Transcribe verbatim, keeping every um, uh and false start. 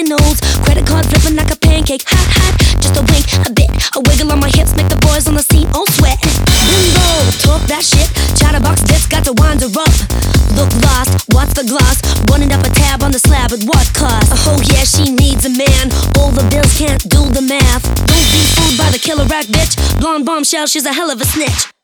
your nose. Credit card flipping like a pancake. Hot, hot, just a wink, a bit. A wiggle on my hips, make the boys on the scene all sweat. Bimbo, talk that shit. Chatterbox dicks got to wind her up. Look lost, what's the gloss? Running up a tab on the slab at what cost? Oh yeah, she needs a man. All the bills can't do the math. Don't be fooled by the killer rack bitch. Blonde bombshell, she's a hell of a snitch.